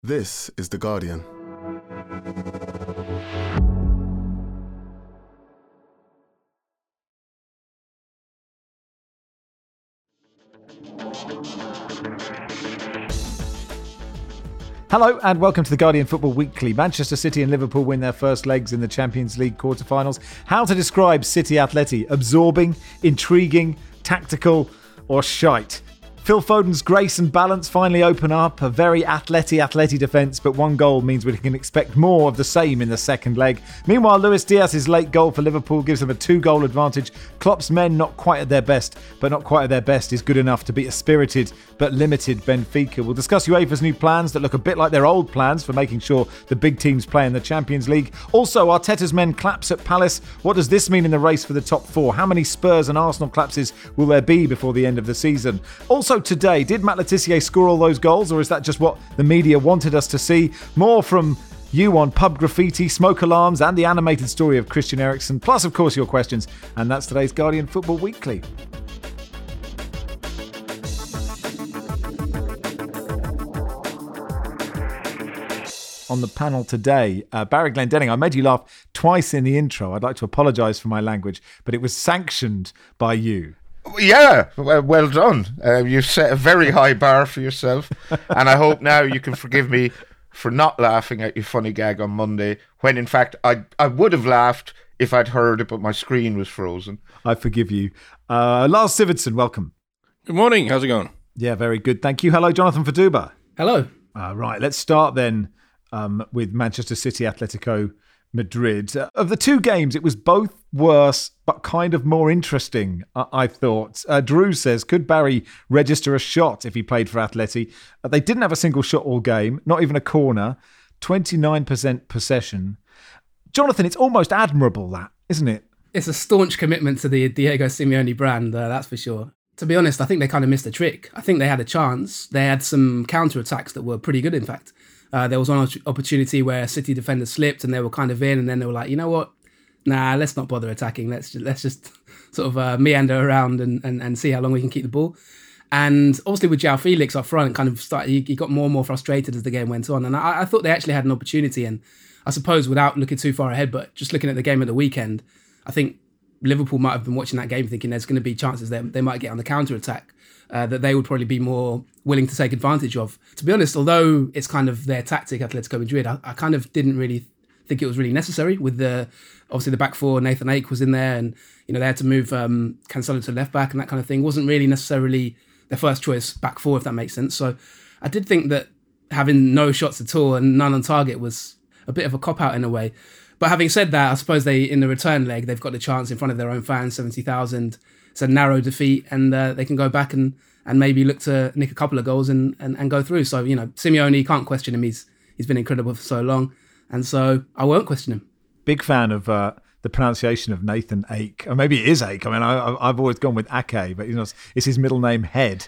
This is The Guardian. Hello and welcome to The Guardian Football Weekly. Manchester City and Liverpool win their first legs in the Champions League quarterfinals. How to describe City Atleti? Absorbing, intriguing, tactical, or shite? Phil Foden's grace and balance finally open up. A very Atleti defence, but one goal means we can expect more of the same in the second leg. Meanwhile, Luis Diaz's late goal for Liverpool gives them a 2-goal advantage. Klopp's men not quite at their best, but not quite at their best is good enough to beat a spirited but limited Benfica. We'll discuss UEFA's new plans that look a bit like their old plans for making sure the big teams play in the Champions League. Also, Arteta's men claps at Palace. What does this mean in the race for the top four? How many Spurs and Arsenal clapses will there be before the end of the season? Also today, did Matt Letizia score all those goals, or is that just what the media wanted us to see? More from you on pub graffiti, smoke alarms, and the animated story of Christian Eriksen, plus, of course, your questions. And that's today's Guardian Football Weekly. On the panel today, Barry Glendenning. I made you laugh twice in the intro. I'd like to apologise for my language, but it was sanctioned by you. Yeah, well done. You set a very high bar for yourself, and I hope now you can forgive me for not laughing at your funny gag on Monday, when in fact I would have laughed if I'd heard it, but my screen was frozen. I forgive you. Lars Sivertsen, welcome. Good morning. How's it going? Yeah, very good. Thank you. Hello, Jonathan Faduba. Hello. Right, let's start then with Manchester City, Atletico Madrid. Of the two games, it was both worse, but kind of more interesting, I thought. Drew says, could Barry register a shot if he played for Atleti? They didn't have a single shot all game, not even a corner, 29% possession. Jonathan, it's almost admirable, that, isn't it? It's a staunch commitment to the Diego Simeone brand, that's for sure. To be honest, I think they kind of missed a trick. I think they had a chance. They had some counter-attacks that were pretty good, in fact. There was one opportunity where City defenders slipped and they were kind of in, and then they were like, you know what? Nah, let's not bother attacking. Let's just sort of meander around and see how long we can keep the ball. And obviously with João Felix up front, kind of he got more and more frustrated as the game went on. And I thought they actually had an opportunity. And I suppose without looking too far ahead, but just looking at the game at the weekend, I think Liverpool might have been watching that game thinking there's going to be chances that they might get on the counter-attack that they would probably be more willing to take advantage of. To be honest, although it's kind of their tactic, Atletico Madrid, I kind of didn't really think it was really necessary with obviously the back four. Nathan Ake was in there, and they had to move Cancelo to left back and that kind of thing. It wasn't really necessarily their first choice back four, if that makes sense. So I did think that having no shots at all and none on target was a bit of a cop-out in a way. But having said that, I suppose in the return leg, they've got the chance in front of their own fans, 70,000. It's a narrow defeat, and they can go back and maybe look to nick a couple of goals and go through. So, Simeone, can't question him. He's been incredible for so long. And so I won't question him. Big fan of the pronunciation of Nathan Ake. Or maybe it is Ake. I mean, I've always gone with Ake, but it's his middle name Head.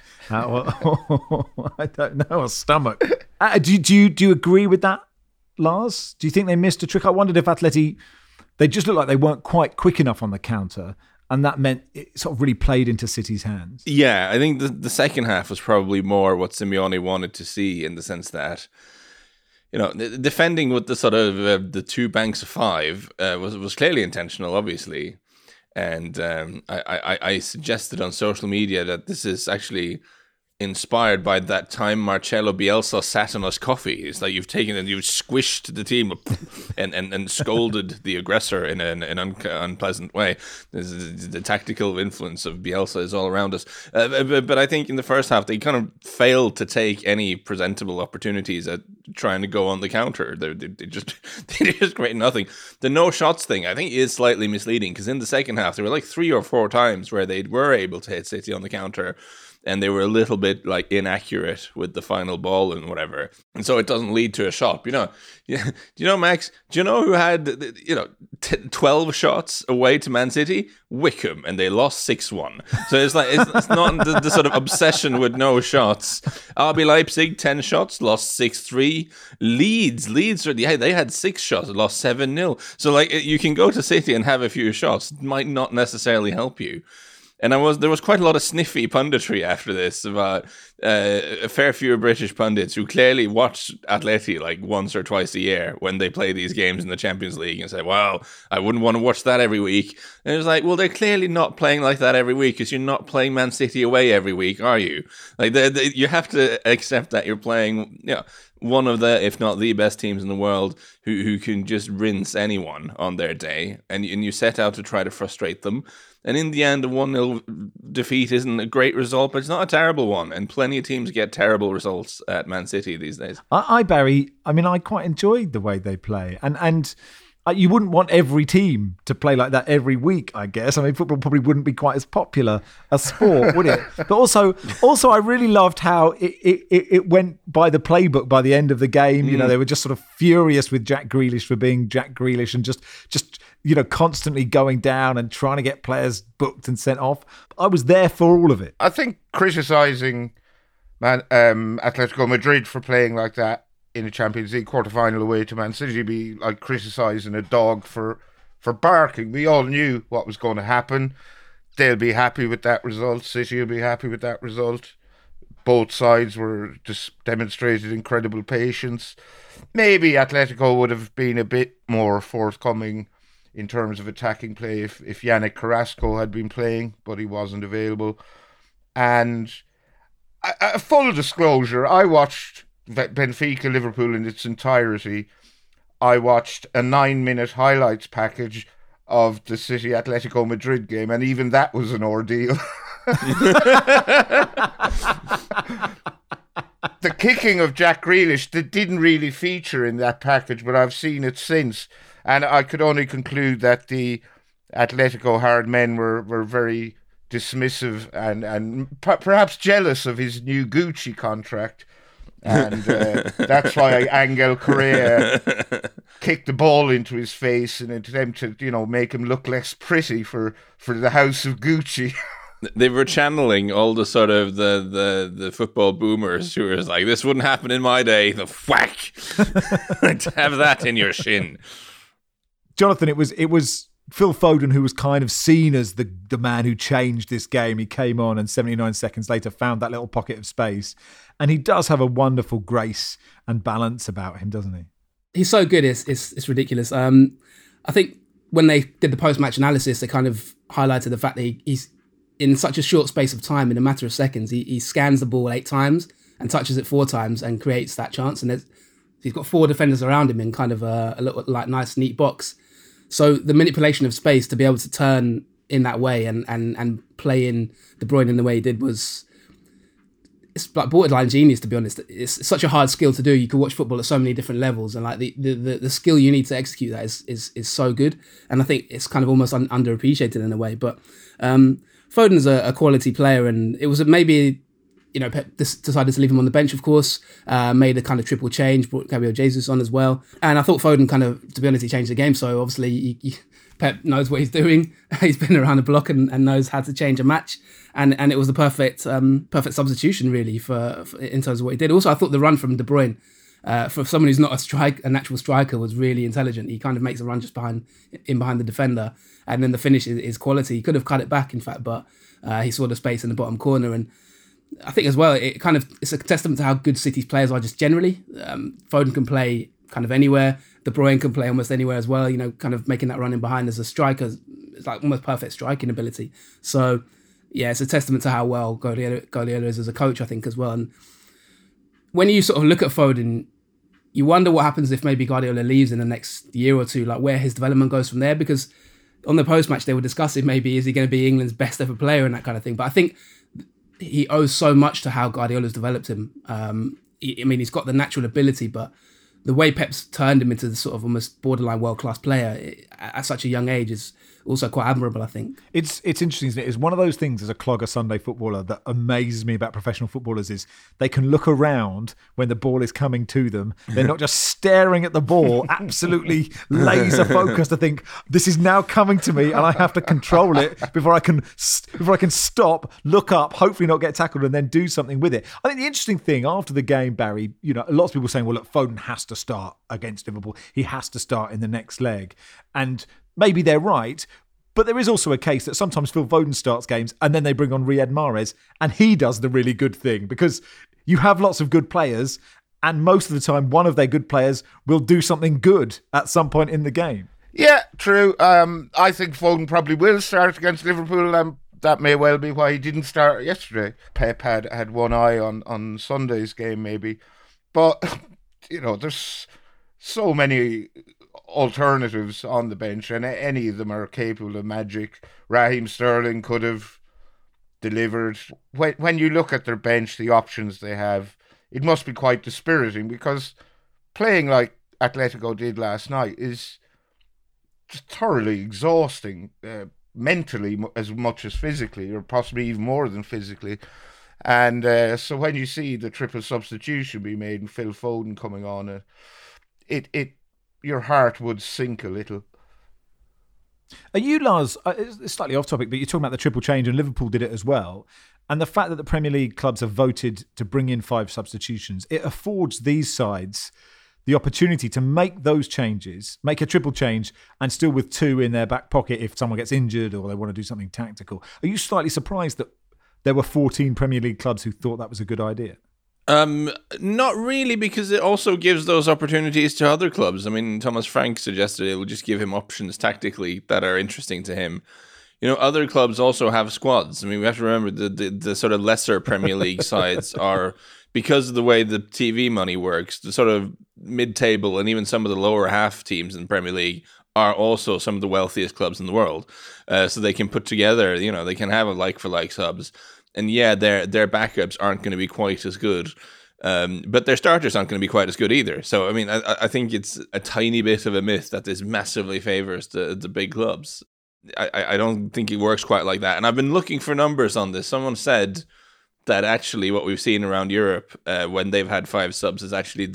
I don't know, or Stomach. Do you agree with that, Lars? Do you think they missed a trick? I wondered if Atleti, they just looked like they weren't quite quick enough on the counter, and that meant it sort of really played into City's hands. Yeah, I think the second half was probably more what Simeone wanted to see, in the sense that, defending with the sort of the two banks of five was clearly intentional, obviously. And I suggested on social media that this is actually inspired by that time Marcelo Bielsa sat on us coffee. It's like you've taken and you've squished the team and scolded the aggressor in an unpleasant way. The tactical influence of Bielsa is all around us. But I think in the first half, they kind of failed to take any presentable opportunities at trying to go on the counter. They just create nothing. The no shots thing, I think, is slightly misleading, because in the second half, there were like 3 or 4 times where they were able to hit City on the counter, and they were a little bit like inaccurate with the final ball and whatever. And so it doesn't lead to a shot. Max, do you know who had 12 shots away to Man City? Wickham, and they lost 6-1. So it's like it's not the sort of obsession with no shots. RB Leipzig 10 shots, lost 6-3. Leeds, they had 6 shots, lost 7-0. So like you can go to City and have a few shots, it might not necessarily help you. And there was quite a lot of sniffy punditry after this about a fair few British pundits who clearly watch Atleti like once or twice a year when they play these games in the Champions League and say, well, I wouldn't want to watch that every week. And it was like, well, they're clearly not playing like that every week because you're not playing Man City away every week, are you? Like you have to accept that you're playing, one of the, if not the best teams in the world who can just rinse anyone on their day. And you set out to try to frustrate them. And in the end, a 1-0 defeat isn't a great result, but it's not a terrible one. And plenty of teams get terrible results at Man City these days. Barry, I quite enjoyed the way they play. And you wouldn't want every team to play like that every week, I guess. I mean, football probably wouldn't be quite as popular a sport, would it? But also, I really loved how it went by the playbook by the end of the game. You know, they were just sort of furious with Jack Grealish for being Jack Grealish and just constantly going down and trying to get players booked and sent off. I was there for all of it. I think criticising Atletico Madrid for playing like that in a Champions League quarter-final away to Man City would be like criticising a dog for barking. We all knew what was going to happen. They'll be happy with that result. City will be happy with that result. Both sides were just demonstrated incredible patience. Maybe Atletico would have been a bit more forthcoming in terms of attacking play if Yannick Carrasco had been playing, but he wasn't available. And a full disclosure, I watched Benfica Liverpool in its entirety. I watched a 9-minute highlights package of the City Atletico Madrid game, and even that was an ordeal. The kicking of Jack Grealish that didn't really feature in that package, but I've seen it since, and I could only conclude that the Atletico hard men were very dismissive and perhaps jealous of his new Gucci contract. And that's why Angel Correa kicked the ball into his face in an attempt to, make him look less pretty for the house of Gucci. They were channeling all the sort of the football boomers who were like, this wouldn't happen in my day. The whack. Have that in your shin. Jonathan, it was Phil Foden who was kind of seen as the man who changed this game. He came on and 79 seconds later found that little pocket of space. And he does have a wonderful grace and balance about him, doesn't he? He's so good, it's ridiculous. I think when they did the post-match analysis, they kind of highlighted the fact that he's in such a short space of time, in a matter of seconds, he scans the ball 8 times and touches it 4 times and creates that chance. And he's got 4 defenders around him in kind of a little like nice, neat box. So the manipulation of space to be able to turn in that way and play in De Bruyne in the way he did it's like borderline genius, to be honest. It's such a hard skill to do. You can watch football at so many different levels, and like the skill you need to execute that is so good. And I think it's kind of almost underappreciated in a way. But Foden's a quality player, and it was maybe Pep decided to leave him on the bench, of course, made a kind of triple change, brought Gabriel Jesus on as well. And I thought Foden kind of, to be honest, he changed the game. So obviously Pep knows what he's doing. He's been around the block and knows how to change a match. And it was the perfect substitution, really, for in terms of what he did. Also, I thought the run from De Bruyne, for someone who's not a natural striker, was really intelligent. He kind of makes a run just behind the defender. And then the finish is quality. He could have cut it back, in fact, but he saw the space in the bottom corner. And I think as well, it's a testament to how good City's players are just generally. Foden can play kind of anywhere. De Bruyne can play almost anywhere as well. Kind of making that run in behind as a striker, it's like almost perfect striking ability. So yeah, it's a testament to how well Guardiola is as a coach, I think, as well. And when you sort of look at Foden, you wonder what happens if maybe Guardiola leaves in the next year or two, like where his development goes from there. Because on the post-match, they were discussing maybe is he going to be England's best ever player and that kind of thing. But I think he owes so much to how Guardiola's developed him. He's got the natural ability, but the way Pep's turned him into the sort of almost borderline world-class player at such a young age is also quite admirable, I think. It's interesting, isn't it? It's one of those things as a clogger Sunday footballer that amazes me about professional footballers is they can look around when the ball is coming to them. They're not just staring at the ball, absolutely laser focused to think, this is now coming to me and I have to control it before I can stop, look up, hopefully not get tackled and then do something with it. I think the interesting thing after the game, Barry, lots of people saying, well, look, Foden has to start against Liverpool. He has to start in the next leg. And maybe they're right, But there is also a case that sometimes Phil Foden starts games and then they bring on Riyad Mahrez and he does the really good thing, because you have lots of good players and most of the time one of their good players will do something good at some point in the game. Yeah, true. I think Foden probably will start against Liverpool. That may well be why he didn't start yesterday. Pep had one eye on Sunday's game, maybe. But, there's so many alternatives on the bench, and any of them are capable of magic. Raheem Sterling could have delivered. When you look at their bench, the options they have, it must be quite dispiriting, because playing like Atletico did last night is just thoroughly exhausting, mentally as much as physically, or possibly even more than physically. And so when you see the triple substitution be made and Phil Foden coming on, your heart would sink a little. Are you, Lars, it's slightly off topic, but you're talking about the triple change, and Liverpool did it as well. And the fact that the Premier League clubs have voted to bring in 5 substitutions, it affords these sides the opportunity to make those changes, make a triple change, and still with 2 in their back pocket if someone gets injured or they want to do something tactical. Are you slightly surprised that there were 14 Premier League clubs who thought that was a good idea? Not really, because it also gives those opportunities to other clubs. I mean, Thomas Frank suggested it will just give him options tactically that are interesting to him. Other clubs also have squads. I mean, we have to remember the sort of lesser Premier League sides are, because of the way the TV money works, the sort of mid-table and even some of the lower half teams in the Premier League are also some of the wealthiest clubs in the world. So they can put together, they can have a like-for-like subs. And yeah, their backups aren't going to be quite as good. But their starters aren't going to be quite as good either. So, I mean, I think it's a tiny bit of a myth that this massively favours the big clubs. I don't think it works quite like that. And I've been looking for numbers on this. Someone said that actually what we've seen around Europe when they've had 5 subs is actually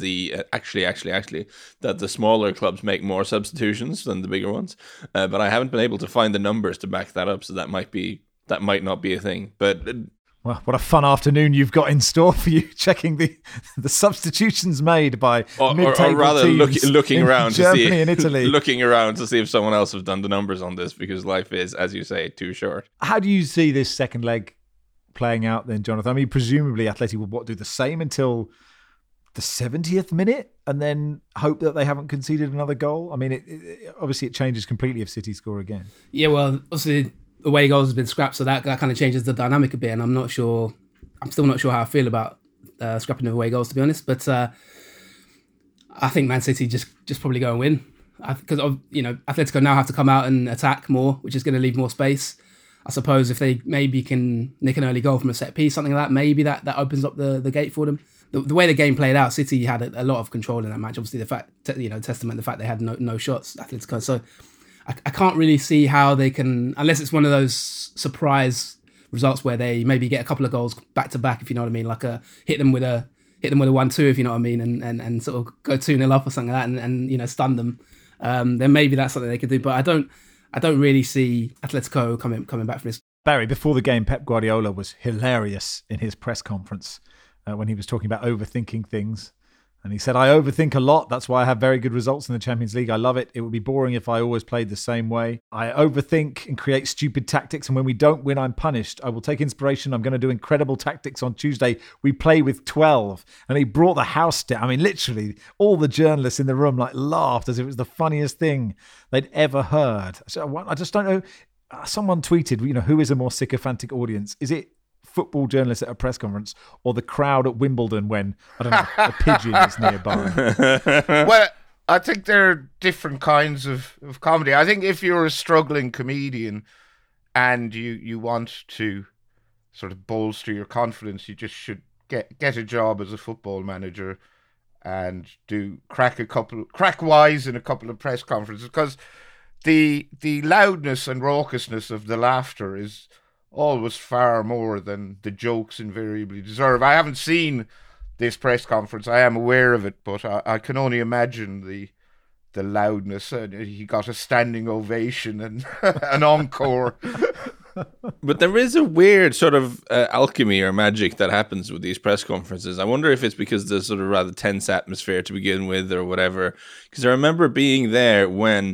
that the smaller clubs make more substitutions than the bigger ones. But I haven't been able to find the numbers to back that up, so that might not be a thing. But well, what a fun afternoon you've got in store for you, checking the substitutions made by mid-table or rather teams looking around Germany to see, and Italy. Looking around to see if someone else has done the numbers on this, because life is, as you say, too short. How do you see this second leg playing out then, Jonathan? I mean, presumably Atleti will do the same until the 70th minute and then hope that they haven't conceded another goal? I mean, obviously it changes completely if City score again. Yeah, well, obviously the way goals has been scrapped, so that kind of changes the dynamic a bit, and I'm still not sure how I feel about scrapping of away goals, to be honest, but I think Man City just probably go and win, because Atletico now have to come out and attack more, which is going to leave more space. I suppose if they maybe can nick an early goal from a set piece, something like that, maybe that opens up the gate for them. The way the game played out, City had a lot of control in that match. Obviously, the fact, testament the fact they had no shots, Atletico. So I can't really see how they can, unless it's one of those surprise results where they maybe get a couple of goals back to back, if you know what I mean, like hit them with a 1-2, if you know what I mean, and sort of go 2-0 up or something like that, and stun them. Then maybe that's something they could do. But I don't really see Atletico coming back from this. Barry, before the game, Pep Guardiola was hilarious in his press conference when he was talking about overthinking things. And he said, I overthink a lot. That's why I have very good results in the Champions League. I love it. It would be boring if I always played the same way. I overthink and create stupid tactics. And when we don't win, I'm punished. I will take inspiration. I'm going to do incredible tactics on Tuesday. We play with 12. And he brought the house down. I mean, literally, all the journalists in the room laughed as if it was the funniest thing they'd ever heard. So I just don't know. Someone tweeted, who is a more sycophantic audience? Is it football journalists at a press conference or the crowd at Wimbledon when, I don't know, a pigeon is nearby? Well, I think there are different kinds of comedy. I think if you're a struggling comedian and you want to sort of bolster your confidence, you just should get a job as a football manager and crack wise in a couple of press conferences, because the loudness and raucousness of the laughter is always far more than the jokes invariably deserve. I haven't seen this press conference. I am aware of it, but I can only imagine the loudness. He got a standing ovation and an encore. But there is a weird sort of alchemy or magic that happens with these press conferences. I wonder if it's because there's sort of rather tense atmosphere to begin with or whatever. Because I remember being there when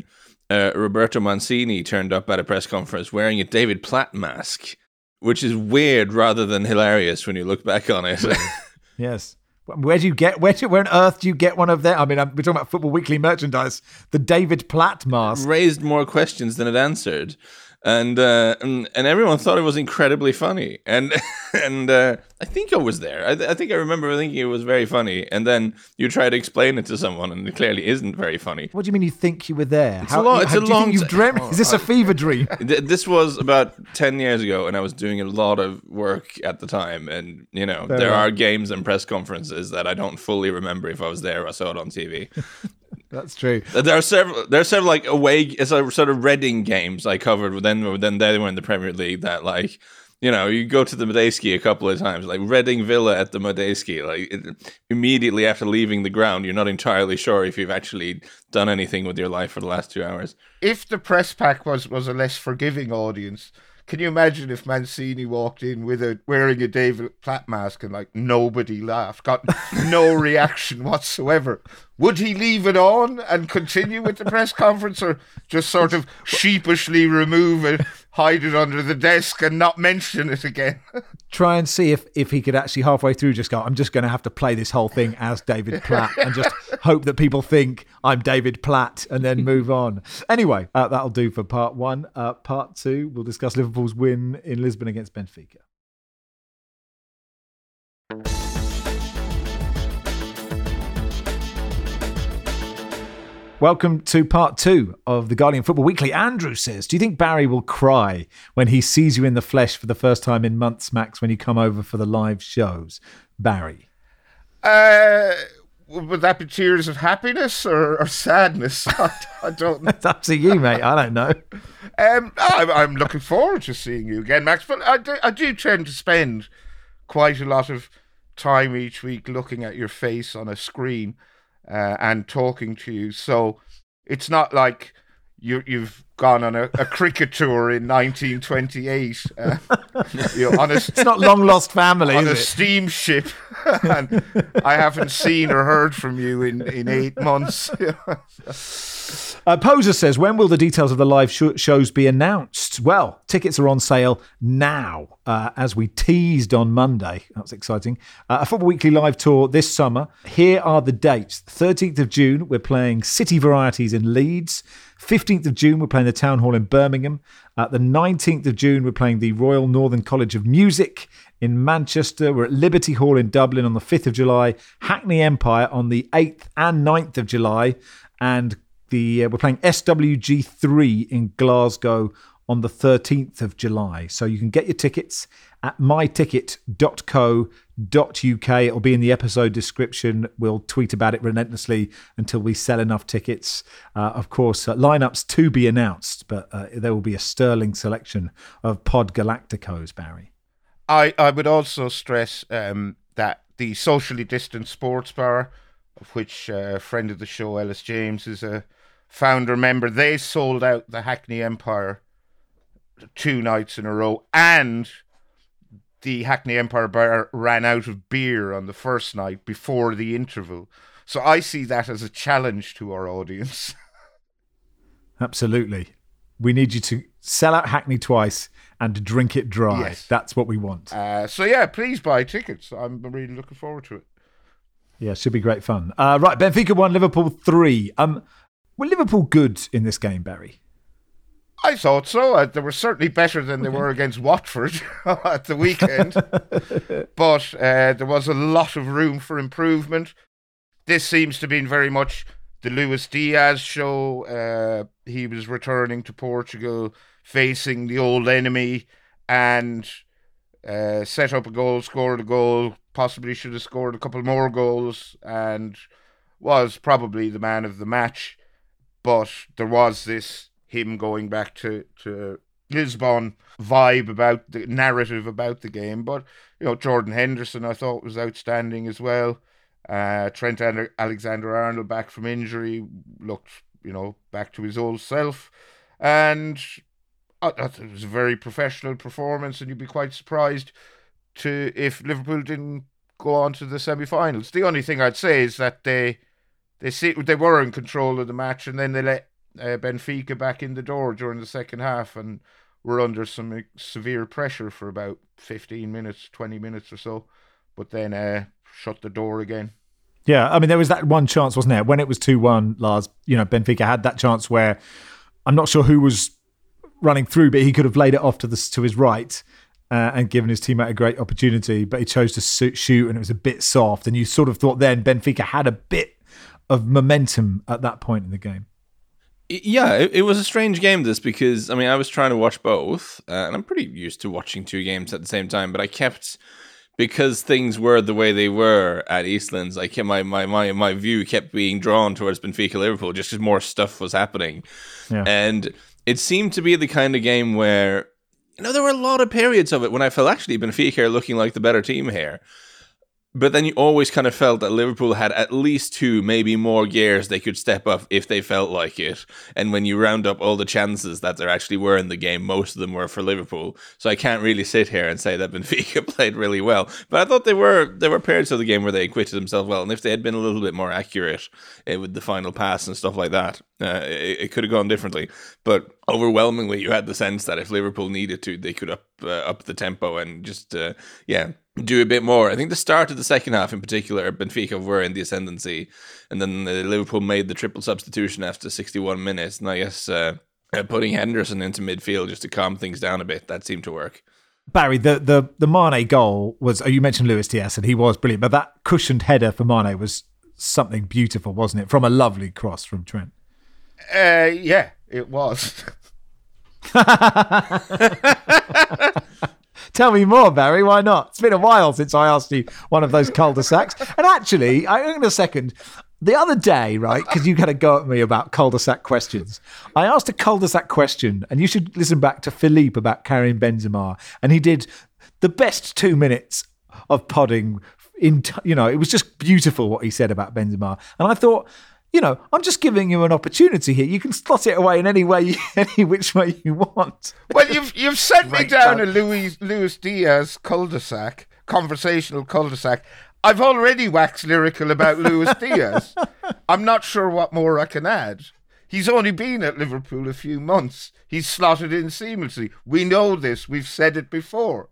Roberto Mancini turned up at a press conference wearing a David Platt mask, which is weird rather than hilarious when you look back on it. Yes. Where on earth do you get one of them? I mean, we're talking about Football Weekly merchandise. The David Platt mask raised more questions than it answered. And everyone thought it was incredibly funny, and I think I was there. I think I remember thinking it was very funny, and then you try to explain it to someone, and it clearly isn't very funny. What do you mean you think you were there? It's a long. You've dreamt? Is this a fever dream? This was about 10 years ago, and I was doing a lot of work at the time, and there are games and press conferences that I don't fully remember if I was there or I saw it on TV. That's true. There are several like away sort of Reading games I covered. Then they were in the Premier League. That you go to the Madejski a couple of times, like Reading Villa at the Madejski. Immediately after leaving the ground, you're not entirely sure if you've actually done anything with your life for the last 2 hours. If the press pack was a less forgiving audience, can you imagine if Mancini walked in wearing a David Platt mask and nobody laughed, got no reaction whatsoever? Would he leave it on and continue with the press conference, or just sort of sheepishly remove it, hide it under the desk and not mention it again? Try and see if he could actually halfway through just go, I'm just going to have to play this whole thing as David Platt and just hope that people think I'm David Platt and then move on. Anyway, that'll do for part one. Part two, we'll discuss Liverpool's win in Lisbon against Benfica. Welcome to part two of the Guardian Football Weekly. Andrew says, do you think Barry will cry when he sees you in the flesh for the first time in months, Max, when you come over for the live shows? Barry? Would that be tears of happiness or sadness? I don't know. It's up to you, mate. I don't know. I'm looking forward to seeing you again, Max. But I do tend to spend quite a lot of time each week looking at your face on a screen and talking to you. So it's not like you've gone on a cricket tour in 1928. It's not Long Lost Family, on is a it? steamship. And I haven't seen or heard from you in 8 months. Poser says, when will the details of the live shows be announced? Well, tickets are on sale now, as we teased on Monday. That's exciting. A Football Weekly live tour this summer. Here are the dates. 13th of June, we're playing City Varieties in Leeds. 15th of June, we're playing the Town Hall in Birmingham. The 19th of June, we're playing the Royal Northern College of Music in Manchester. We're at Liberty Hall in Dublin on the 5th of July. Hackney Empire on the 8th and 9th of July. And we're playing SWG3 in Glasgow on the 13th of July. So you can get your tickets at myticket.co.uk. It'll be in the episode description. We'll tweet about it relentlessly until we sell enough tickets. Of course, lineups to be announced, but there will be a sterling selection of Pod Galacticos, Barry. I would also stress that the socially distant sports bar, of which a friend of the show, Ellis James, is a founder member, they sold out the Hackney Empire 2 nights in a row, and the Hackney Empire bar ran out of beer on the first night before the interval. So I see that as a challenge to our audience. Absolutely. We need you to sell out Hackney twice and drink it dry. Yes. That's what we want. So yeah, please buy tickets. I'm really looking forward to it. Yeah, should be great fun. Right, Benfica 1, Liverpool 3. Were Liverpool good in this game, Barry? I thought so. They were certainly better than they were against Watford at the weekend. But there was a lot of room for improvement. This seems to be very much the Luis Diaz show. He was returning to Portugal, facing the old enemy, and set up a goal, scored a goal, possibly should have scored a couple more goals, and was probably the man of the match. But there was this him going back to Lisbon vibe about the narrative about the game. But, Jordan Henderson I thought was outstanding as well. Trent Alexander-Arnold back from injury looked, back to his old self. And I thought it was a very professional performance, and you'd be quite surprised if Liverpool didn't go on to the semi-finals. The only thing I'd say is that they were in control of the match, and then they let Benfica back in the door during the second half and were under some severe pressure for about 15 minutes, 20 minutes or so, but then shut the door again. Yeah, I mean, there was that one chance, wasn't there? When it was 2-1, Lars, Benfica had that chance where I'm not sure who was running through, but he could have laid it off to his right and given his teammate a great opportunity, but he chose to shoot and it was a bit soft. And you sort of thought then Benfica had a bit of momentum at that point in the game. Yeah, it was a strange game, this, because, I mean, I was trying to watch both, and I'm pretty used to watching two games at the same time, but I kept... Because things were the way they were at Eastlands, like my view kept being drawn towards Benfica Liverpool just because more stuff was happening. Yeah. And it seemed to be the kind of game where, there were a lot of periods of it when I felt actually Benfica are looking like the better team here. But then you always kind of felt that Liverpool had at least two, maybe more gears they could step up if they felt like it. And when you round up all the chances that there actually were in the game, most of them were for Liverpool. So I can't really sit here and say that Benfica played really well. But I thought there were periods of the game where they acquitted themselves well. And if they had been a little bit more accurate with the final pass and stuff like that, it could have gone differently. But overwhelmingly, you had the sense that if Liverpool needed to, they could up the tempo and just, do a bit more. I think the start of the second half in particular, Benfica were in the ascendancy, and then Liverpool made the triple substitution after 61 minutes, and I guess putting Henderson into midfield just to calm things down a bit, that seemed to work. Barry, the Mane goal was, you mentioned Luis Diaz, and he was brilliant, but that cushioned header for Mane was something beautiful, wasn't it? From a lovely cross from Trent. Yeah, it was. Tell me more, Barry. Why not? It's been a while since I asked you one of those cul-de-sacs. And actually, in a second, the other day, right, because you had a go at me about cul-de-sac questions, I asked a cul-de-sac question, and you should listen back to Philippe about Karim Benzema, and he did the best 2 minutes of podding. It was just beautiful what he said about Benzema. And I thought, I'm just giving you an opportunity here. You can slot it away in any which way you want. Well, you've sent me down a Luis Diaz cul-de-sac, conversational cul-de-sac. I've already waxed lyrical about Luis Diaz. I'm not sure what more I can add. He's only been at Liverpool a few months. He's slotted in seamlessly. We know this. We've said it before.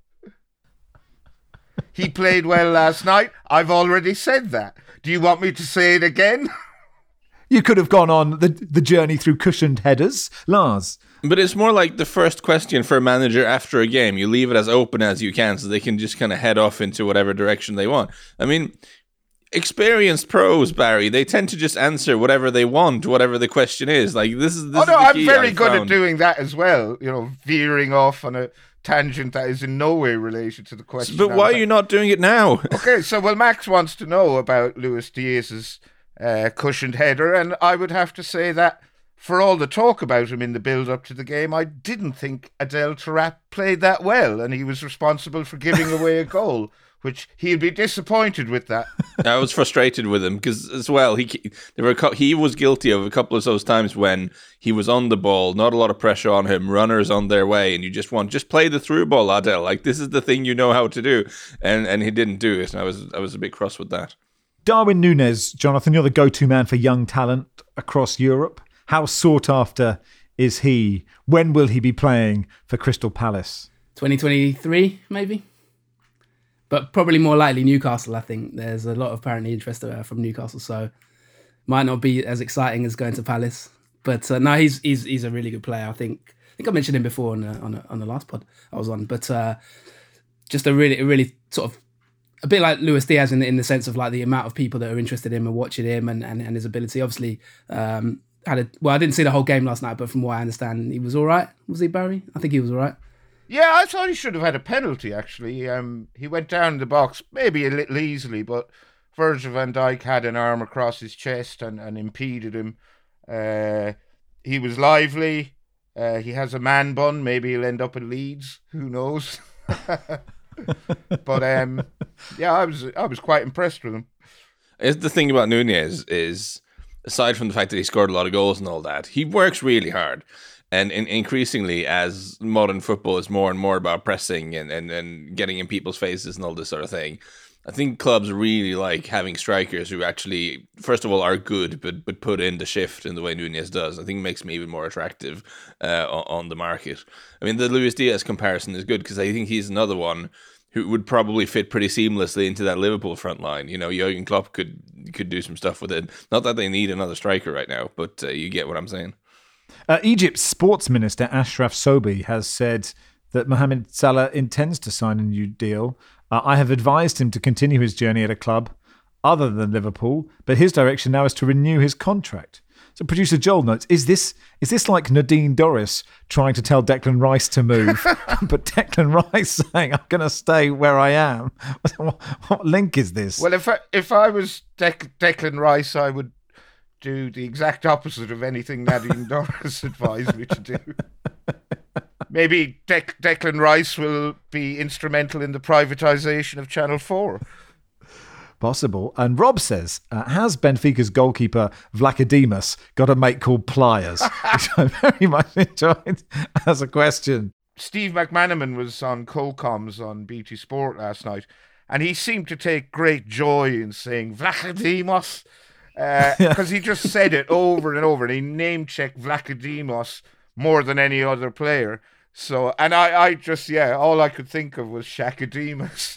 He played well last night. I've already said that. Do you want me to say it again? You could have gone on the journey through cushioned headers, Lars. But it's more like the first question for a manager after a game. You leave it as open as you can so they can just kind of head off into whatever direction they want. I mean, experienced pros, Barry, they tend to just answer whatever they want, whatever the question is. Like this is the I'm key very I good found. at doing that as well. Veering off on a tangent that is in no way related to the question. But why are you not doing it now? Okay, so Max wants to know about Luis Diaz's cushioned header, and I would have to say that for all the talk about him in the build-up to the game, I didn't think Adel Taarabt played that well, and he was responsible for giving away a goal, which he'll be disappointed with that. I was frustrated with him because, as well, he was guilty of a couple of those times when he was on the ball, not a lot of pressure on him, runners on their way, and you just play the through ball, Adel. Like this is the thing you know how to do, and he didn't do it. And I was a bit cross with that. Darwin Núñez, Jonathan, you're the go-to man for young talent across Europe. How sought after is he? When will he be playing for Crystal Palace? 2023, maybe. But probably more likely Newcastle, I think. There's a lot of apparently interest from Newcastle, so might not be as exciting as going to Palace. But no, he's a really good player. I think I mentioned him before on the last pod I was on. But just a really sort of a bit like Luis Diaz in the sense of like the amount of people that are interested in him and watching him and his ability. Obviously, I didn't see the whole game last night, but from what I understand, he was all right. Was he, Barry? I think he was all right. Yeah, I thought he should have had a penalty, actually. He went down the box, maybe a little easily, but Virgil van Dijk had an arm across his chest and impeded him. He was lively. He has a man bun. Maybe he'll end up in Leeds. Who knows? But yeah, I was quite impressed with him. The thing about Núñez is, aside from the fact that he scored a lot of goals and all that, he works really hard. And increasingly, as modern football is more and more about pressing and getting in people's faces and all this sort of thing, I think clubs really like having strikers who actually, first of all, are good, but put in the shift in the way Nunez does. I think it makes him even more attractive on the market. I mean, the Luis Diaz comparison is good because I think he's another one who would probably fit pretty seamlessly into that Liverpool front line. You know, Jurgen Klopp could do some stuff with it. Not that they need another striker right now, but you get what I'm saying. Egypt's sports minister, Ashraf Sobi, has said that Mohamed Salah intends to sign a new deal. I have advised him to continue his journey at a club other than Liverpool, but his direction now is to renew his contract. So producer Joel notes, is this like Nadine Dorris trying to tell Declan Rice to move, but Declan Rice saying, I'm going to stay where I am? What link is this? Well, if I was Declan Rice, I would do the exact opposite of anything Nadine Dorris advised me to do. Maybe Declan Rice will be instrumental in the privatisation of Channel 4. Possible. And Rob says, has Benfica's goalkeeper Vlachodimos got a mate called Pliers? Which I very much enjoyed as a question. Steve McManaman was on co-coms on BT Sport last night, and he seemed to take great joy in saying Vlachodimos, because he just said it over and over, and he name-checked Vlachodimos more than any other player. So, and I just, all I could think of was Shakademus.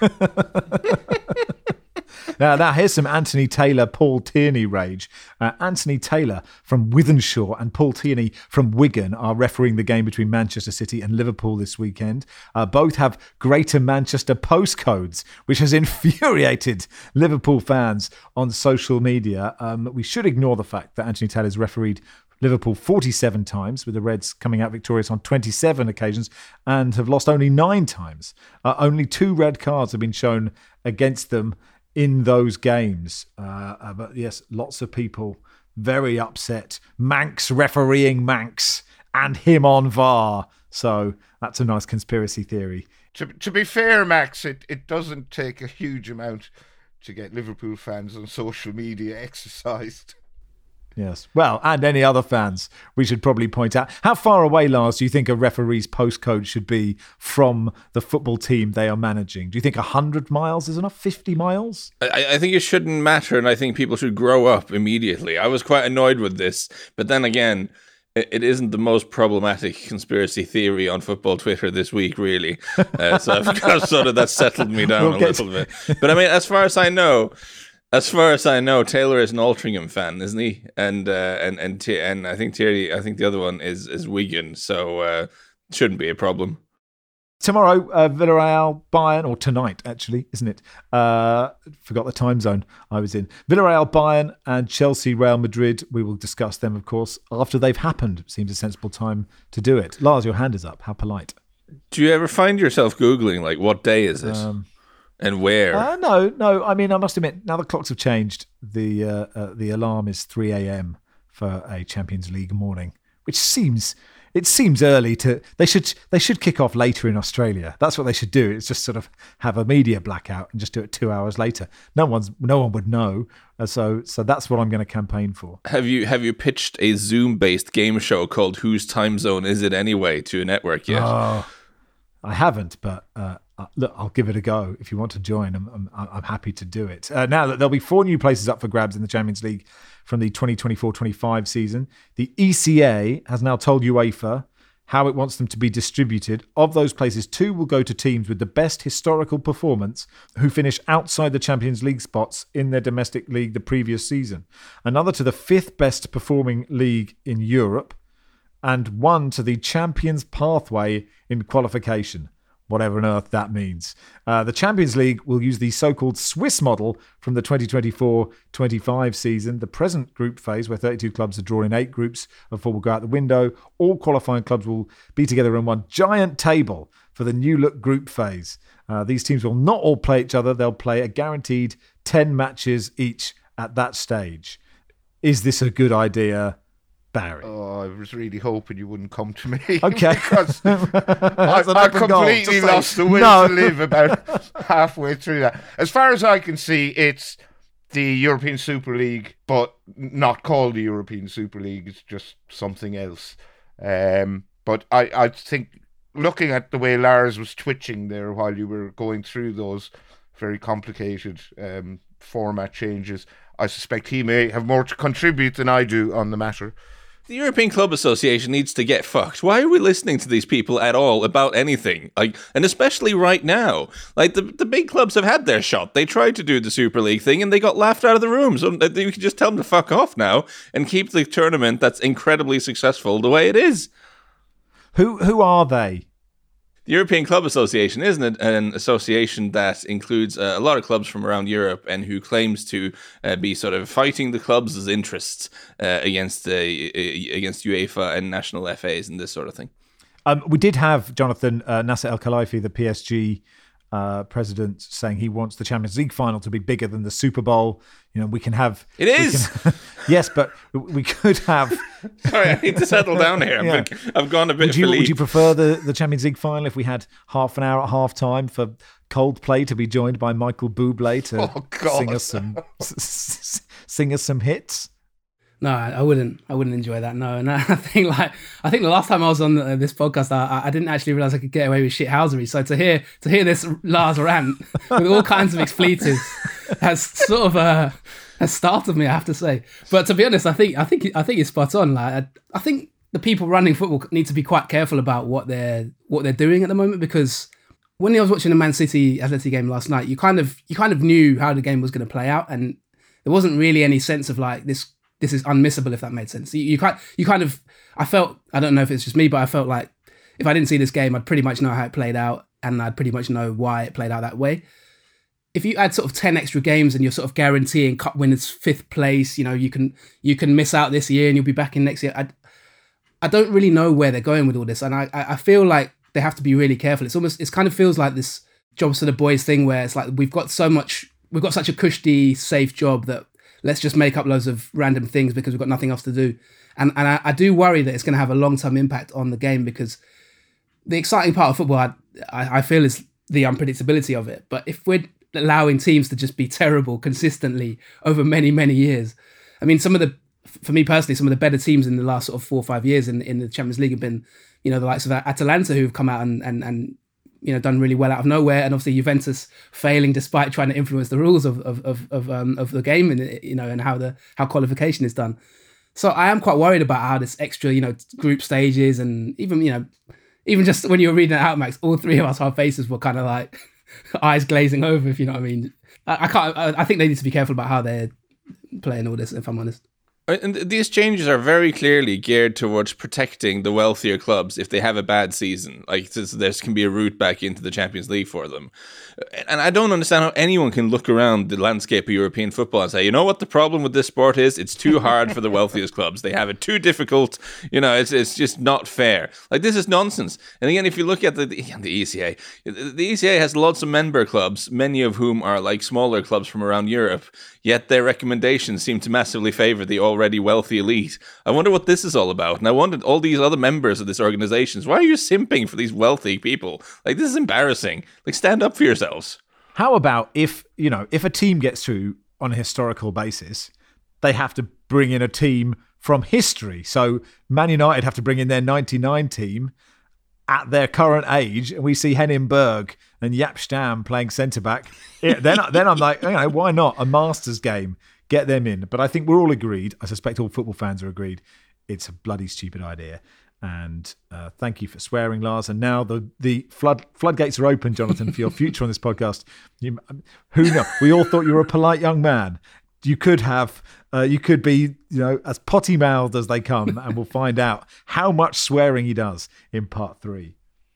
Now, here's some Anthony Taylor, Paul Tierney rage. Anthony Taylor from Wythenshawe and Paul Tierney from Wigan are refereeing the game between Manchester City and Liverpool this weekend. Both have Greater Manchester postcodes, which has infuriated Liverpool fans on social media. We should ignore the fact that Anthony Taylor's refereed Liverpool 47 times, with the Reds coming out victorious on 27 occasions and have lost only 9 times. Only 2 red cards have been shown against them in those games. But yes, lots of people very upset. Manx refereeing Manx and him on VAR. So that's a nice conspiracy theory. To be fair, Max, it doesn't take a huge amount to get Liverpool fans on social media exercised. Yes. Well, and any other fans, we should probably point out. How far away, Lars, do you think a referee's postcode should be from the football team they are managing? Do you think 100 miles is enough? 50 miles? I think it shouldn't matter, and I think people should grow up immediately. I was quite annoyed with this, but then again, it isn't the most problematic conspiracy theory on football Twitter this week, really. So I've got sort of that settled me down a little bit. But I mean, as far as I know, Taylor is an Altrincham fan, isn't he? And I think Thierry, I think the other one is Wigan, so shouldn't be a problem. Tomorrow, Villarreal, Bayern, or tonight actually, isn't it? Forgot the time zone I was in. Villarreal, Bayern, and Chelsea, Real Madrid. We will discuss them, of course, after they've happened. Seems a sensible time to do it. Lars, your hand is up. How polite. Do you ever find yourself Googling, like, what day is it? And where? No. I mean, I must admit, now the clocks have changed. The alarm is 3 a.m. for a Champions League morning, which seems early to. They should kick off later in Australia. That's what they should do. It's just sort of have a media blackout and just do it 2 hours later. No one would know. So that's what I'm going to campaign for. Have you pitched a Zoom-based game show called Whose Time Zone Is It Anyway to a network yet? Oh, I haven't, but. Look, I'll give it a go. If you want to join, I'm happy to do it. Now, there'll be 4 new places up for grabs in the Champions League from the 2024-25 season. The ECA has now told UEFA how it wants them to be distributed. Of those places, 2 will go to teams with the best historical performance who finish outside the Champions League spots in their domestic league the previous season. Another to the 5th best performing league in Europe, and 1 to the Champions pathway in qualification. Whatever on earth that means. The Champions League will use the so-called Swiss model from the 2024-25 season. The present group phase, where 32 clubs are drawn in 8 groups of 4, will go out the window. All qualifying clubs will be together on one giant table for the new look group phase. These teams will not all play each other. They'll play a guaranteed 10 matches each at that stage. Is this a good idea, Barry? Oh, I was really hoping you wouldn't come to me. Okay. Because I completely lost the will to live about halfway through that. As far as I can see, it's the European Super League, but not called the European Super League. It's just something else. But I think, looking at the way Lars was twitching there while you were going through those very complicated format changes. I suspect he may have more to contribute than I do on the matter. The European Club Association needs to get fucked. Why are we listening to these people at all about anything? And especially right now. The big clubs have had their shot. They tried to do the Super League thing and they got laughed out of the room. So you can just tell them to fuck off now and keep the tournament that's incredibly successful the way it is. Who are they? The European Club Association is an association that includes a lot of clubs from around Europe and who claims to be sort of fighting the clubs' interests against UEFA and national FAs and this sort of thing. We did have, Jonathan, Nasser El Khelaifi, the PSG president, saying he wants the Champions League final to be bigger than the Super Bowl. We can have... It is! Yes, but we could have... Sorry, I need to settle down here. Yeah. I've gone a bit Would you prefer the Champions League final if we had half an hour at half time for Coldplay to be joined by Michael Bublé to sing us some hits? No, I wouldn't enjoy that. No, and I think the last time I was on this podcast, I didn't actually realize I could get away with shithousery. So to hear this Lars rant with all kinds of expletives has sort of has startled me, I have to say. But to be honest, I think it's spot on. I think the people running football need to be quite careful about what they're doing at the moment, because when I was watching the Man City Atleti game last night, you kind of knew how the game was going to play out, and there wasn't really any sense of this is unmissable, if that made sense. I felt, I don't know if it's just me, but I felt like if I didn't see this game, I'd pretty much know how it played out, and I'd pretty much know why it played out that way. If you add sort of 10 extra games and you're sort of guaranteeing cup winners 5th place, you can miss out this year and you'll be back in next year. I don't really know where they're going with all this, and I feel like they have to be really careful. It kind of feels like this jobs for the boys thing, where it's like we've got such a cushy, safe job that let's just make up loads of random things because we've got nothing else to do. And I do worry that it's going to have a long-term impact on the game, because the exciting part of football, I feel, is the unpredictability of it. But if we're allowing teams to just be terrible consistently over many, many years, I mean, for me personally, some of the better teams in the last sort of 4 or 5 years in the Champions League have been, the likes of Atalanta, who've come out and done really well out of nowhere, and obviously Juventus failing despite trying to influence the rules of the game and how qualification is done. So I am quite worried about how this extra group stages, and even just when you were reading it out, Max, all three of us, our faces were kind of like eyes glazing over, if you know what I mean. I think they need to be careful about how they're playing all this, if I'm honest. And these changes are very clearly geared towards protecting the wealthier clubs if they have a bad season. There can be a route back into the Champions League for them. And I don't understand how anyone can look around the landscape of European football and say, you know what the problem with this sport is? It's too hard for the wealthiest clubs. They have it too difficult. It's just not fair. This is nonsense. And again, if you look at the ECA, the ECA has lots of member clubs, many of whom are like smaller clubs from around Europe, yet their recommendations seem to massively favour the already wealthy elite. I wonder what this is all about. And I wondered, all these other members of this organisation, why are you simping for these wealthy people? This is embarrassing. Stand up for yourselves. How about if a team gets through on a historical basis, they have to bring in a team from history. So Man United have to bring in their 99 team at their current age, and we see Henning Berg and Jaap Stam playing centre-back. Then I'm like, why not? A Masters game. Get them in. But I think we're all agreed. I suspect all football fans are agreed. It's a bloody stupid idea. And thank you for swearing, Lars. And now the floodgates are open, Jonathan, for your future on this podcast. Who knows? We all thought you were a polite young man. You could be, as potty-mouthed as they come, and we'll find out how much swearing he does in part 3.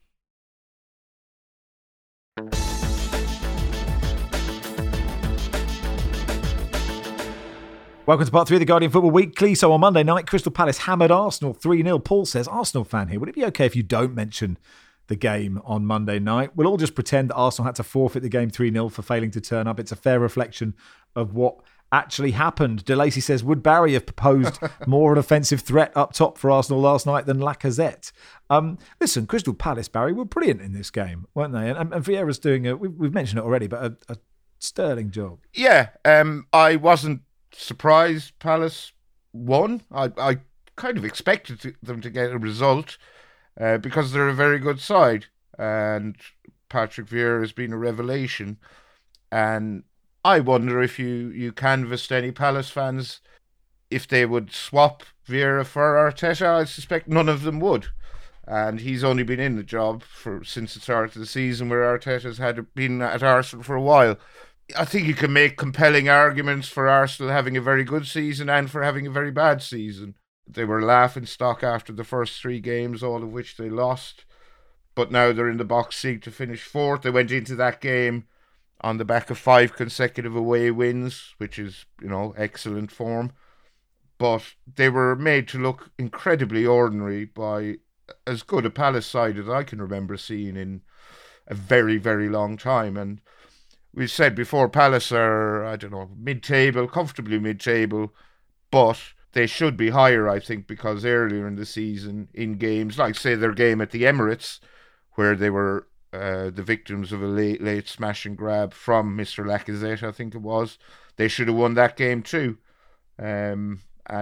Welcome to part 3 of the Guardian Football Weekly. So on Monday night, Crystal Palace hammered Arsenal 3-0. Paul says, Arsenal fan here, would it be okay if you don't mention the game on Monday night? We'll all just pretend that Arsenal had to forfeit the game 3-0 for failing to turn up. It's a fair reflection of what actually happened. DeLacy says, would Barry have proposed more an offensive threat up top for Arsenal last night than Lacazette? Listen, Crystal Palace, Barry, were brilliant in this game, weren't they? And Vieira's doing, we've mentioned it already, but a sterling job. Yeah, I wasn't surprised Palace won. I kind of expected them to get a result because they're a very good side, and Patrick Vieira has been a revelation. And I wonder if you canvassed any Palace fans if they would swap Vieira for Arteta. I suspect none of them would. And he's only been in the job since the start of the season, where Arteta's been at Arsenal for a while. I think you can make compelling arguments for Arsenal having a very good season and for having a very bad season. They were laughing stock after the first 3 games, all of which they lost. But now they're in the box seat to finish 4th. They went into that game on the back of 5 consecutive away wins, which is, excellent form. But they were made to look incredibly ordinary by as good a Palace side as I can remember seeing in a very, very long time. And we've said before, Palace are, mid-table, comfortably mid-table, but they should be higher, I think, because earlier in the season, in games, like, say, their game at the Emirates, where they were the victims of a late smash and grab from Mr. Lacazette, I think it was, they should have won that game too. And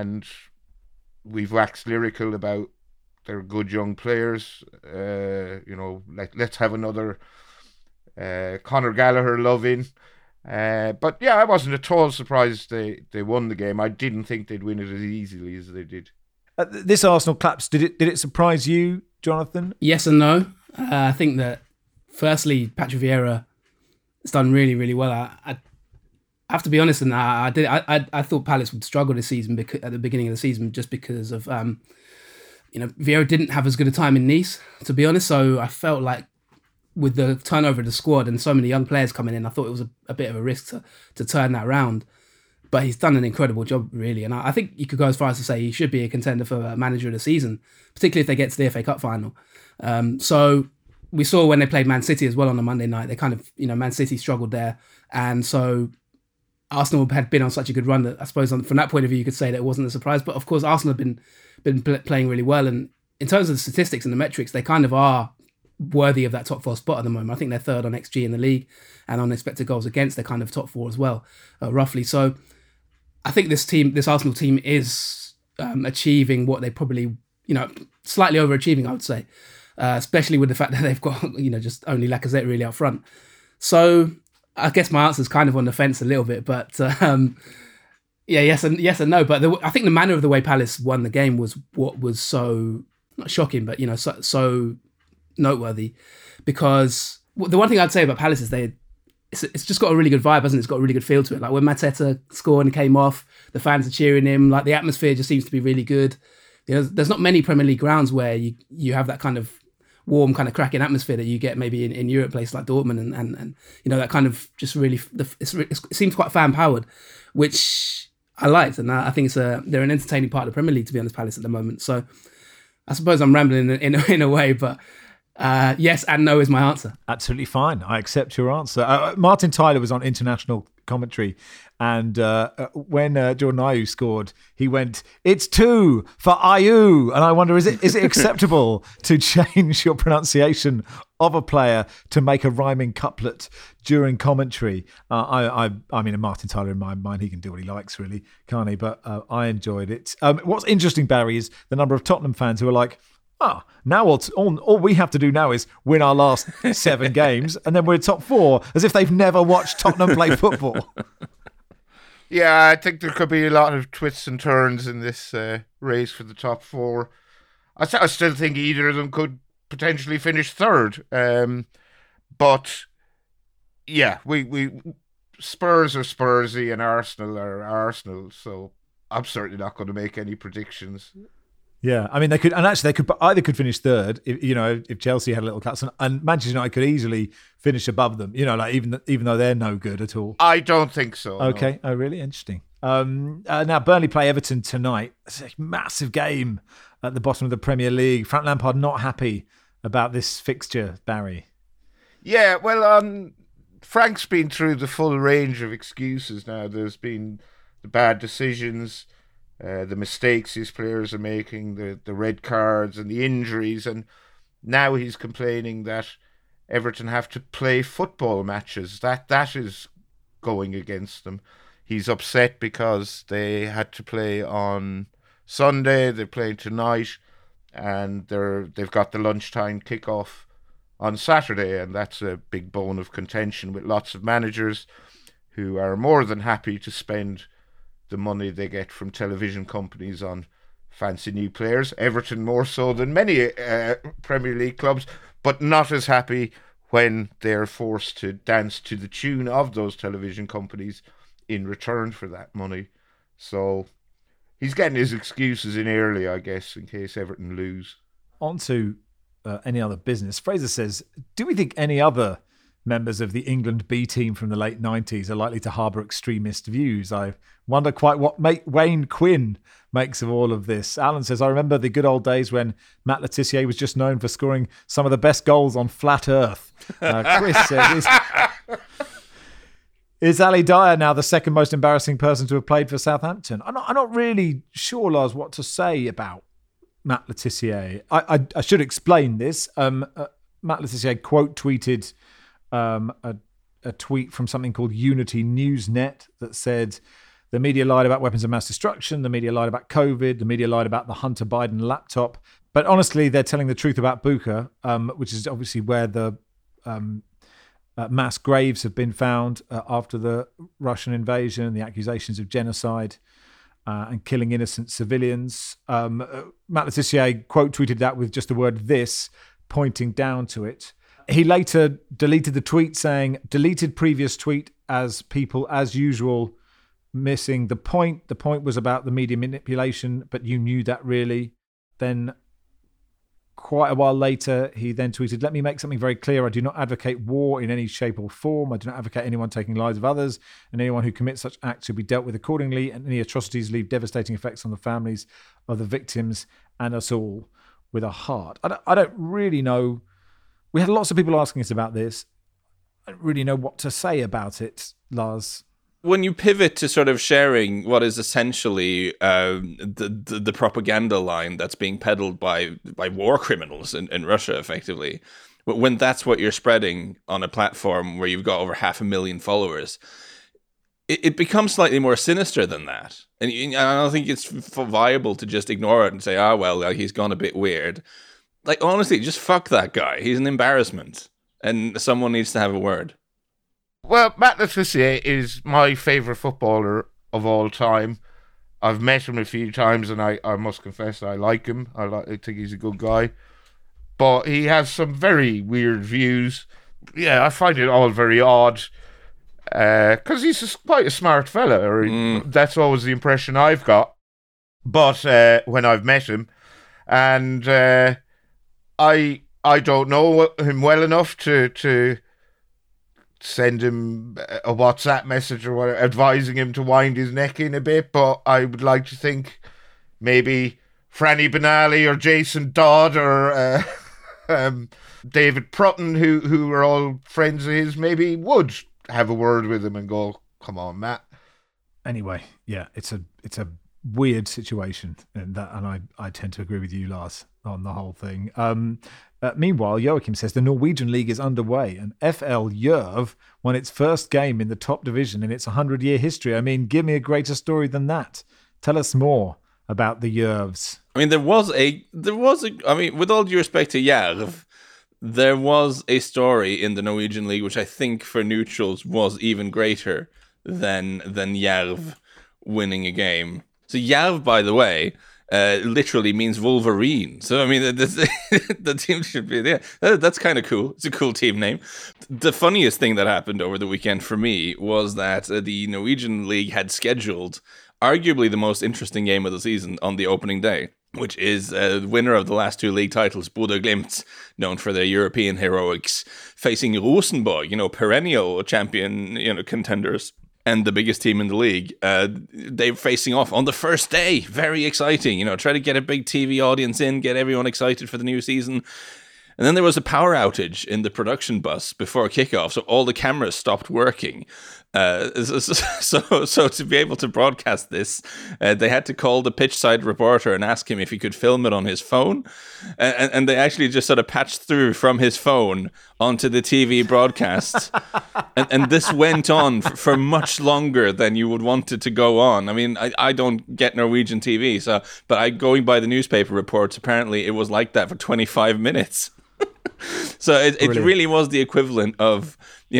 we've waxed lyrical about their good young players. Let's have another Conor Gallagher love in. But yeah, I wasn't at all surprised they won the game. I didn't think they'd win it as easily as they did. This Arsenal collapse, did it surprise you, Jonathan? Yes and no. I think that firstly, Patrick Vieira has done really, really well. I have to be honest, and I thought Palace would struggle this season at the beginning of the season just because of Vieira didn't have as good a time in Nice, to be honest. So I felt like with the turnover of the squad and so many young players coming in, I thought it was a bit of a risk to turn that around. But he's done an incredible job, really. And I think you could go as far as to say he should be a contender for manager of the season, particularly if they get to the FA Cup final. So we saw when they played Man City as well on a Monday night, they kind of, Man City struggled there. And so Arsenal had been on such a good run that I suppose from that point of view, you could say that it wasn't a surprise. But of course, Arsenal have been playing really well. And in terms of the statistics and the metrics, they kind of are worthy of that top 4 spot at the moment. I think they're 3rd on XG in the league, and on expected goals against, they're kind of top 4 as well, roughly. So I think this Arsenal team is achieving what they probably, slightly overachieving, I would say, especially with the fact that they've got, just only Lacazette really up front. So I guess my answer is kind of on the fence a little bit, but yes and no. But I think the manner of the way Palace won the game was what was so, not shocking, but, so noteworthy, because the one thing I'd say about Palace is it's just got a really good vibe, hasn't it? It's got a really good feel to it. Like when Mateta scored and came off, the fans are cheering him. Like the atmosphere just seems to be really good. There's not many Premier League grounds where you have that kind of warm, kind of cracking atmosphere that you get maybe in Europe, places like Dortmund, and that kind of just really it seems quite fan powered, which I liked, and I think they're an entertaining part of the Premier League, to be honest, Palace at the moment. So I suppose I'm rambling in a way, but. Yes and no is my answer. Absolutely fine. I accept your answer. Martin Tyler was on international commentary, and when Jordan Ayew scored, he went, "It's 2 for Ayew," and I wonder, is it acceptable to change your pronunciation of a player to make a rhyming couplet during commentary? I mean, Martin Tyler, in my mind, he can do what he likes, really, can't he? But I enjoyed it. What's interesting, Barry, is the number of Tottenham fans who are like, now all we have to do now is win our last 7 games, and then we're top 4, as if they've never watched Tottenham play football. Yeah, I think there could be a lot of twists and turns in this race for the top 4. I still think either of them could potentially finish 3rd. But yeah, we Spurs are Spursy and Arsenal are Arsenal, so I'm certainly not going to make any predictions. Yeah, I mean they could either finish 3rd if Chelsea had a little cuts, and Manchester United could easily finish above them. Like even though they're no good at all. I don't think so. Okay, no. Oh really? Interesting. Now Burnley play Everton tonight. It's a massive game at the bottom of the Premier League. Frank Lampard not happy about this fixture, Barry. Yeah, well, Frank's been through the full range of excuses now. There's been the bad decisions. The mistakes these players are making, the red cards and the injuries, and now he's complaining that Everton have to play football matches. That is going against them. He's upset because they had to play on Sunday, they're playing tonight, and they've got the lunchtime kickoff on Saturday, and that's a big bone of contention with lots of managers who are more than happy to spend the money they get from television companies on fancy new players. Everton more so than many Premier League clubs, but not as happy when they're forced to dance to the tune of those television companies in return for that money. So he's getting his excuses in early, I guess, in case Everton lose. On to any other business. Fraser says, do we think any other members of the England B team from the late 90s are likely to harbour extremist views? I wonder quite what Wayne Quinn makes of all of this. Alan says, I remember the good old days when Matt Le Tissier was just known for scoring some of the best goals on flat earth. Chris says, is Ali Dyer now the second most embarrassing person to have played for Southampton? I'm not really sure, Lars, what to say about Matt Le Tissier. I should explain this. Matt Le Tissier quote tweeted a tweet from something called Unity Newsnet that said, the media lied about weapons of mass destruction, the media lied about COVID, the media lied about the Hunter Biden laptop. But honestly, they're telling the truth about Bucha, which is obviously where the mass graves have been found after the Russian invasion, the accusations of genocide and killing innocent civilians. Matt Le Tissier quote tweeted that with just the word "this" pointing down to it. He later deleted the tweet saying, deleted previous tweet as people, as usual, missing the point. The point was about the media manipulation, but you knew that really. Then quite a while later, he then tweeted, let me make something very clear. I do not advocate war in any shape or form. I do not advocate anyone taking lives of others, and anyone who commits such acts should be dealt with accordingly, and any atrocities leave devastating effects on the families of the victims and us all with a heart. I don't really know. We had lots of people asking us about this. I don't really know what to say about it, Lars. When you pivot to sort of sharing what is essentially the propaganda line that's being peddled by war criminals in Russia, effectively, when that's what you're spreading on a platform where you've got over 500,000 followers, it becomes slightly more sinister than that. And I don't think it's viable to just ignore it and say, he's gone a bit weird. Like, honestly, just fuck that guy. He's an embarrassment. And someone needs to have a word. Well, Matt Le Tissier is my favourite footballer of all time. I've met him a few times, and I must confess I like him. I think he's a good guy. But he has some very weird views. Yeah, I find it all very odd. Because he's quite a smart fella. Or that's always the impression I've got. But when I've met him, and I don't know him well enough to send him a WhatsApp message or whatever, advising him to wind his neck in a bit, but I would like to think maybe Franny Benali or Jason Dodd or David Prutton, who are all friends of his, maybe would have a word with him and go, come on, Matt. Anyway, yeah, it's a weird situation, and I tend to agree with you, Lars, on the whole thing. Meanwhile, Joachim says the Norwegian League is underway, and FL Jerv won its first game in the top division in its 100-year history. I mean, give me a greater story than that. Tell us more about the Jervs. I mean, there was a. I mean, with all due respect to Jerv, there was a story in the Norwegian League which I think for neutrals was even greater than Jerv winning a game. So Jerv, by the way, literally means Wolverine. So, I mean, the team should be there. That's kind of cool. It's a cool team name. The funniest thing that happened over the weekend for me was that the Norwegian League had scheduled arguably the most interesting game of the season on the opening day, which is the winner of the last two league titles, Bodø Glimt, known for their European heroics, facing Rosenborg, perennial champion, contenders. And the biggest team in the league, they're facing off on the first day. Very exciting, try to get a big TV audience in, get everyone excited for the new season. And then there was a power outage in the production bus before kickoff, so all the cameras stopped working. So to be able to broadcast this, they had to call the pitchside reporter and ask him if he could film it on his phone. And they actually just sort of patched through from his phone onto the TV broadcast. and this went on for much longer than you would want it to go on. I mean, I don't get Norwegian TV, but going by the newspaper reports, apparently it was like that for 25 minutes. So it really was the equivalent of,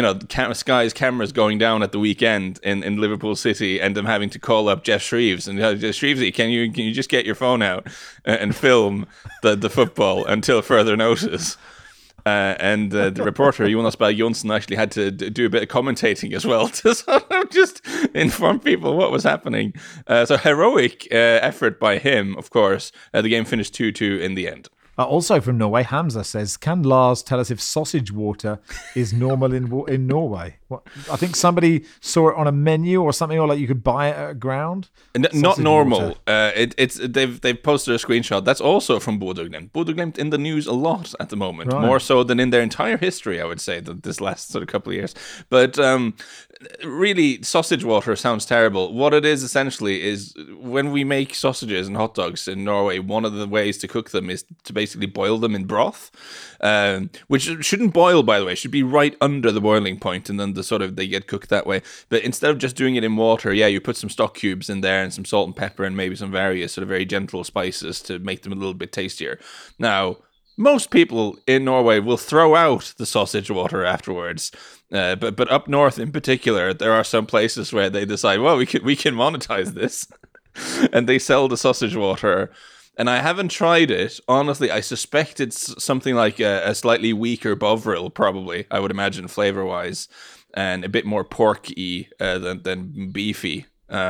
Sky's cameras going down at the weekend in Liverpool City and them having to call up Jeff Shreves and Shrevesy, can you just get your phone out and film the football until further notice? And the reporter, Jonas Berg Jonsson, actually had to do a bit of commentating as well to sort of just inform people what was happening. So heroic effort by him, of course. The game finished 2-2 in the end. Also from Norway, Hamza says, can Lars tell us if sausage water is normal in Norway? I think somebody saw it on a menu or something, or like you could buy it at a ground. Not normal. They've posted a screenshot. That's also from Bodø/Glimt. Bodø/Glimt in the news a lot at the moment, right. More so than in their entire history, I would say, this last sort of couple of years. But really, sausage water sounds terrible. What it is essentially is when we make sausages and hot dogs in Norway, one of the ways to cook them is to basically boil them in broth, which shouldn't boil, by the way. It should be right under the boiling point, and then they get cooked that way. But instead of just doing it in water, you put some stock cubes in there and some salt and pepper and maybe some various sort of very gentle spices to make them a little bit tastier. Now, most people in Norway will throw out the sausage water afterwards. But up north in particular, there are some places where they decide, well, we can monetize this. And they sell the sausage water. And I haven't tried it. Honestly, I suspect it's something like a slightly weaker Bovril, probably, I would imagine, flavor-wise. And a bit more porky than beefy.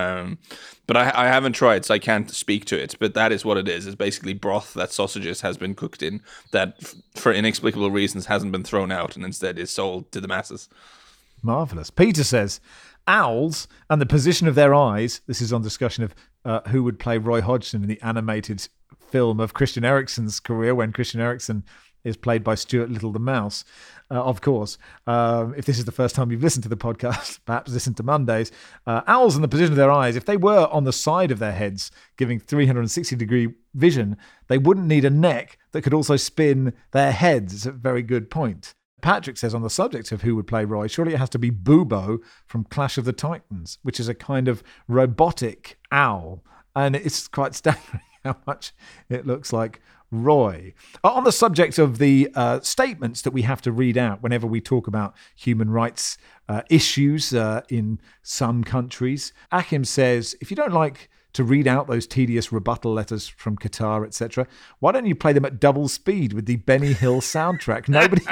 But I haven't tried, so I can't speak to it. But that is what it is. It's basically broth that sausages has been cooked in that, for inexplicable reasons, hasn't been thrown out and instead is sold to the masses. Marvellous. Peter says, owls and the position of their eyes. This is on discussion of who would play Roy Hodgson in the animated film of Christian Eriksen's career, when Christian Eriksen is played by Stuart Little the Mouse. Of course, if this is the first time you've listened to the podcast, perhaps listen to Mondays. Owls and the position of their eyes, if they were on the side of their heads, giving 360-degree vision, they wouldn't need a neck that could also spin their heads. It's a very good point. Patrick says, on the subject of who would play Roy, surely it has to be Bubo from Clash of the Titans, which is a kind of robotic owl. And it's quite staggering how much it looks like Roy. On the subject of the statements that we have to read out whenever we talk about human rights issues in some countries, Akim says, if you don't like to read out those tedious rebuttal letters from Qatar, etc., why don't you play them at double speed with the Benny Hill soundtrack?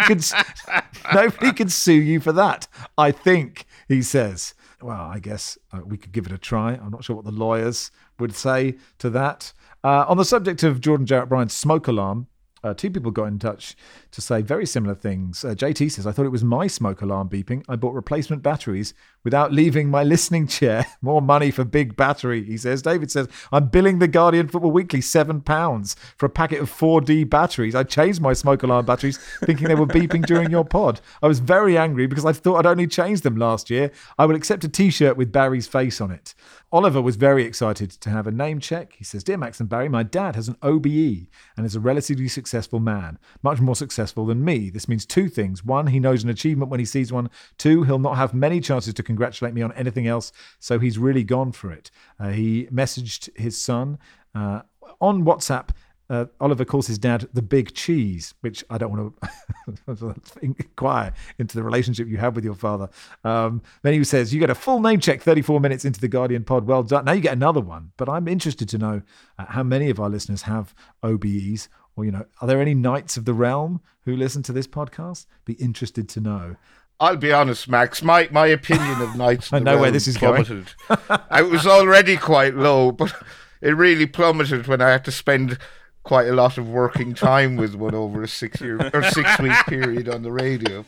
Nobody can sue you for that, I think, he says. Well, I guess we could give it a try. I'm not sure what the lawyers would say to that. On the subject of Jordan Jarrett Bryant's smoke alarm, two people got in touch to say very similar things. JT says, I thought it was my smoke alarm beeping. I bought replacement batteries without leaving my listening chair. More money for big battery, he says. David says, I'm billing the Guardian Football Weekly £7 for a packet of 4D batteries. I changed my smoke alarm batteries thinking they were beeping during your pod. I was very angry because I thought I'd only changed them last year. I would accept a T-shirt with Barry's face on it. Oliver was very excited to have a name check. He says, Dear Max and Barry, my dad has an OBE and is a relatively successful man, much more successful than me. This means two things. One, he knows an achievement when he sees one. Two, he'll not have many chances to congratulate me on anything else, so he's really gone for it. He messaged his son on WhatsApp. Oliver calls his dad the Big Cheese, which I don't want to inquire into the relationship you have with your father. Then he says, you get a full name check 34 minutes into the Guardian pod. Well done. Now you get another one. But I'm interested to know how many of our listeners have OBEs, or, are there any Knights of the Realm who listen to this podcast? Be interested to know. I'll be honest, Max. My opinion of Knights of the Realm, I know where this is plummeted. going. It was already quite low, but it really plummeted when I had to spend quite a lot of working time with one over a 6 week period on the radio.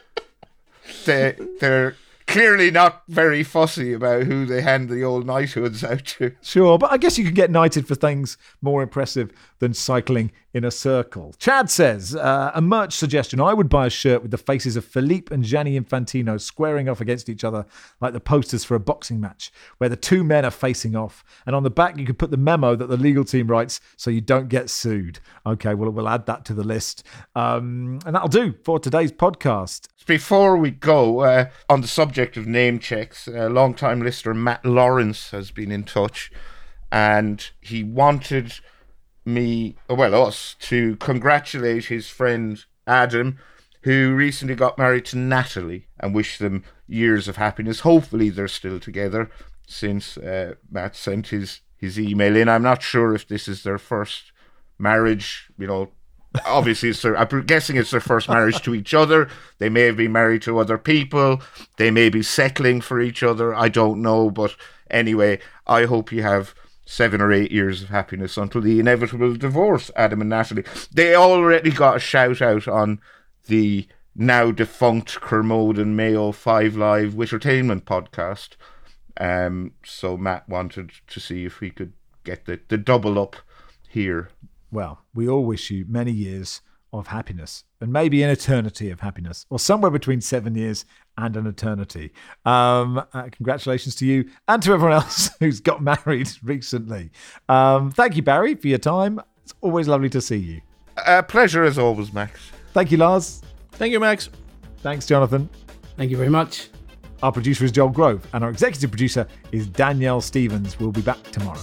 They're clearly not very fussy about who they hand the old knighthoods out to. Sure, but I guess you could get knighted for things more impressive than cycling in a circle. Chad says, a merch suggestion. I would buy a shirt with the faces of Philippe and Gianni Infantino squaring off against each other like the posters for a boxing match, where the two men are facing off. And on the back, you could put the memo that the legal team writes so you don't get sued. Okay, well, we'll add that to the list. And that'll do for today's podcast. Before we go, on the subject of name checks, long-time listener Matt Lawrence has been in touch, and he wanted us to congratulate his friend Adam, who recently got married to Natalie, and wish them years of happiness. Hopefully they're still together, since Matt sent his email in. I'm not sure if this is their first marriage. Obviously I'm guessing it's their first marriage to each other. They may have been married to other people. They may be settling for each other. I don't know. But anyway, I hope you have 7 or 8 years of happiness until the inevitable divorce, Adam and Natalie. They already got a shout out on the now defunct Kermode and Mayo 5 Live Wittertainment podcast. So Matt wanted to see if we could get the double up here. Well, we all wish you many years of happiness, and maybe an eternity of happiness, or somewhere between 7 years and an eternity. Congratulations to you and to everyone else who's got married recently. Thank you, Barry, for your time. It's always lovely to see you. Pleasure as always, Max. Thank you, Lars. Thank you, Max. Thanks, Jonathan. Thank you very much. Our producer is Joel Grove, and our executive producer is Danielle Stevens. We'll be back tomorrow.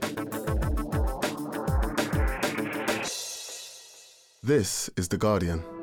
This is The Guardian.